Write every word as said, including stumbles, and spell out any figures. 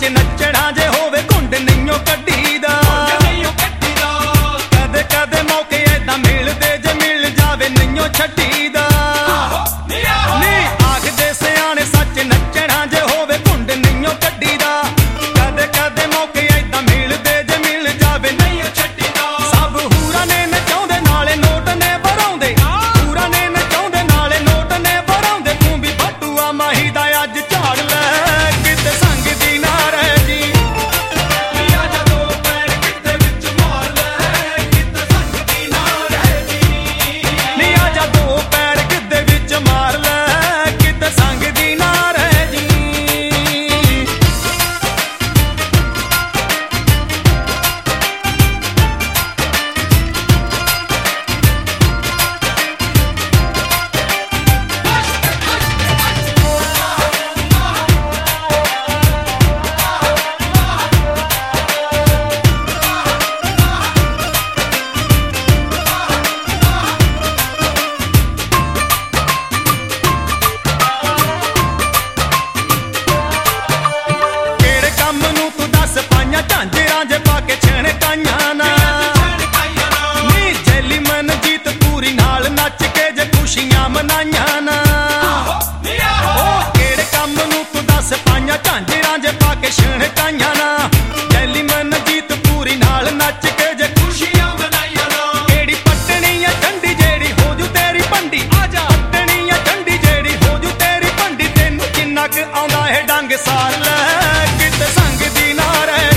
सच नचना जे होवे घुंड नईओ कड्डी दा कदे कदे मौके ऐदां मिलदे जे मिल जावे नईओ छड्डी दा नी आखदे सियाणे सच नचना जे होवे घुंड नईओ कड्डी दा कदे कदे मौके ऐदां मिलदे जे मिल जावे नईओ छड्डी दा सब हूरां ने नचाउंदे नाले नोट ने भराउंदे हूरां ने नचाउंदे नाले नोट ने भराउंदे तूं भी बटूआ माही दा अज झाड़ ले किते संग दी ना रह जी लिया जा दो पैर किते विच मार ले किते संग दी ना रह जी लिया जा दो पैर किते विच मार ले किते संग दी ना रह जी झांजरां जे पाके छणकाइयां ना नी जैली मन जीत पूरी नाल नच के जे खुशियां मनाइयां ना ओ केड़े कम नूं तू दस पाइयां झांजरां जे पाके छणकाइयां ना जैली मन जीत पूरी नाल नच के जे खुशियां मनाइयां ना केड़ी पटनी आ ठंडी जेड़ी हो जू तेरी पंडी आजा पटनी आ ठंडी जेड़ी हो जू तेरी पंडी तैनूं किन्ना क आउंदा है डंग सार ले किते संग दी ना रह